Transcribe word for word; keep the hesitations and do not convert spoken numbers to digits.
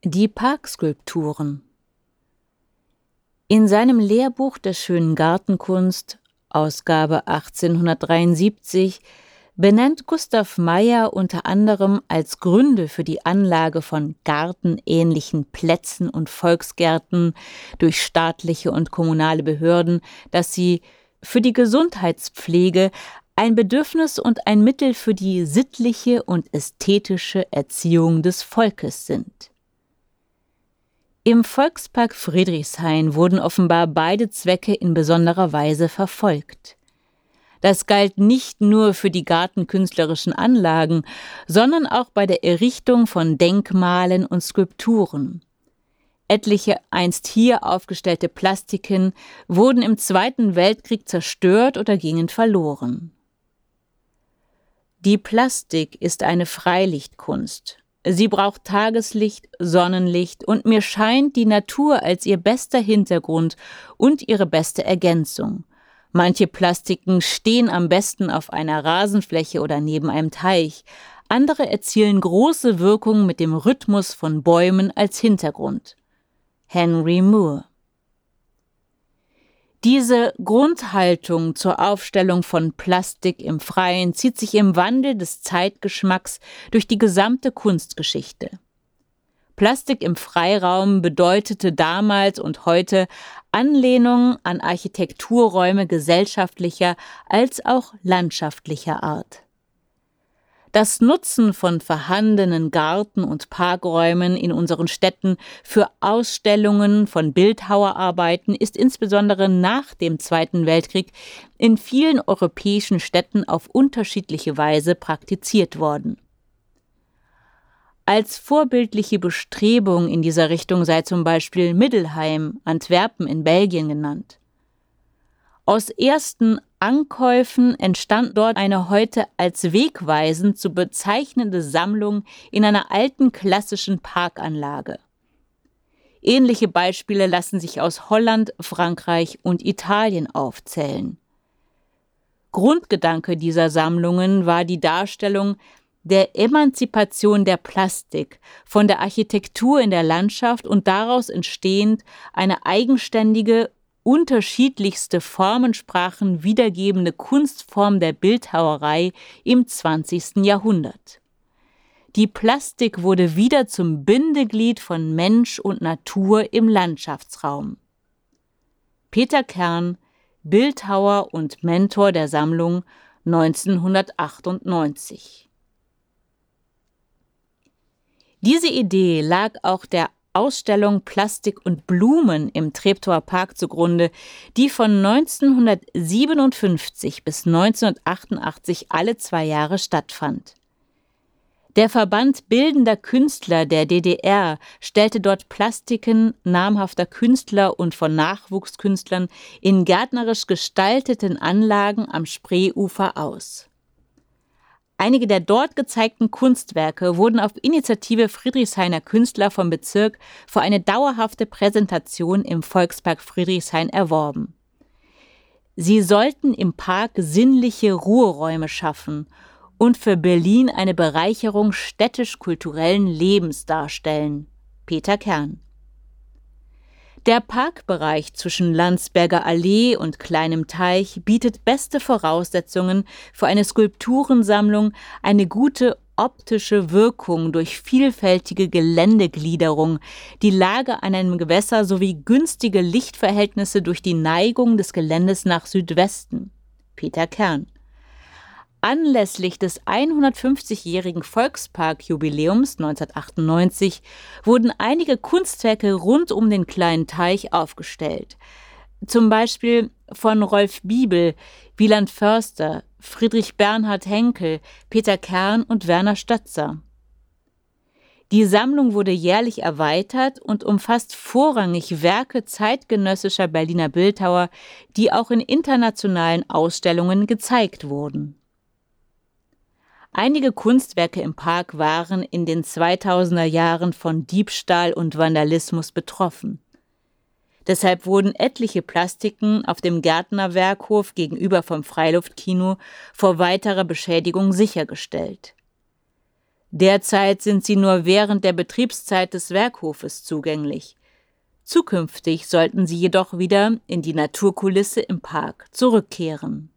Die Parkskulpturen. In seinem Lehrbuch der schönen Gartenkunst, Ausgabe achtzehnhundertdreiundsiebzig, benennt Gustav Meyer unter anderem als Gründe für die Anlage von gartenähnlichen Plätzen und Volksgärten durch staatliche und kommunale Behörden, dass sie für die Gesundheitspflege ein Bedürfnis und ein Mittel für die sittliche und ästhetische Erziehung des Volkes sind. Im Volkspark Friedrichshain wurden offenbar beide Zwecke in besonderer Weise verfolgt. Das galt nicht nur für die gartenkünstlerischen Anlagen, sondern auch bei der Errichtung von Denkmalen und Skulpturen. Etliche einst hier aufgestellte Plastiken wurden im Zweiten Weltkrieg zerstört oder gingen verloren. Die Plastik ist eine Freilichtkunst. Sie braucht Tageslicht, Sonnenlicht und mir scheint die Natur als ihr bester Hintergrund und ihre beste Ergänzung. Manche Plastiken stehen am besten auf einer Rasenfläche oder neben einem Teich, andere erzielen große Wirkung mit dem Rhythmus von Bäumen als Hintergrund. Henry Moore. Diese Grundhaltung zur Aufstellung von Plastik im Freien zieht sich im Wandel des Zeitgeschmacks durch die gesamte Kunstgeschichte. Plastik im Freiraum bedeutete damals und heute Anlehnung an Architekturräume gesellschaftlicher als auch landschaftlicher Art. Das Nutzen von vorhandenen Garten- und Parkräumen in unseren Städten für Ausstellungen von Bildhauerarbeiten ist insbesondere nach dem Zweiten Weltkrieg in vielen europäischen Städten auf unterschiedliche Weise praktiziert worden. Als vorbildliche Bestrebung in dieser Richtung sei zum Beispiel Middelheim, Antwerpen in Belgien genannt. Aus ersten Ankäufen entstand dort eine heute als wegweisend zu bezeichnende Sammlung in einer alten klassischen Parkanlage. Ähnliche Beispiele lassen sich aus Holland, Frankreich und Italien aufzählen. Grundgedanke dieser Sammlungen war die Darstellung der Emanzipation der Plastik von der Architektur in der Landschaft und daraus entstehend eine eigenständige, unterschiedlichste Formensprachen wiedergebende Kunstform der Bildhauerei im zwanzigsten Jahrhundert. Die Plastik wurde wieder zum Bindeglied von Mensch und Natur im Landschaftsraum. Peter Kern, Bildhauer und Mentor der Sammlung, neunzehnhundertachtundneunzig. Diese Idee lag auch der Ausstellung Plastik und Blumen im Treptower Park zugrunde, die von neunzehnhundertsiebenundfünfzig bis neunzehnhundertachtundachtzig alle zwei Jahre stattfand. Der Verband Bildender Künstler der D D R stellte dort Plastiken namhafter Künstler und von Nachwuchskünstlern in gärtnerisch gestalteten Anlagen am Spreeufer aus. Einige der dort gezeigten Kunstwerke wurden auf Initiative Friedrichshainer Künstler vom Bezirk für eine dauerhafte Präsentation im Volkspark Friedrichshain erworben. Sie sollten im Park sinnliche Ruheräume schaffen und für Berlin eine Bereicherung städtisch-kulturellen Lebens darstellen. Peter Kern. Der Parkbereich zwischen Landsberger Allee und Kleinem Teich bietet beste Voraussetzungen für eine Skulpturensammlung, eine gute optische Wirkung durch vielfältige Geländegliederung, die Lage an einem Gewässer sowie günstige Lichtverhältnisse durch die Neigung des Geländes nach Südwesten. Peter Kern. Anlässlich des hundertfünfzigjährigen Volksparkjubiläums neunzehnhundertachtundneunzig wurden einige Kunstwerke rund um den Kleinen Teich aufgestellt. Zum Beispiel von Rolf Biebel, Wieland Förster, Friedrich Bernhard Henkel, Peter Kern und Werner Stötzer. Die Sammlung wurde jährlich erweitert und umfasst vorrangig Werke zeitgenössischer Berliner Bildhauer, die auch in internationalen Ausstellungen gezeigt wurden. Einige Kunstwerke im Park waren in den zweitausender Jahren von Diebstahl und Vandalismus betroffen. Deshalb wurden etliche Plastiken auf dem Gärtnerwerkhof gegenüber vom Freiluftkino vor weiterer Beschädigung sichergestellt. Derzeit sind sie nur während der Betriebszeit des Werkhofes zugänglich. Zukünftig sollten sie jedoch wieder in die Naturkulisse im Park zurückkehren.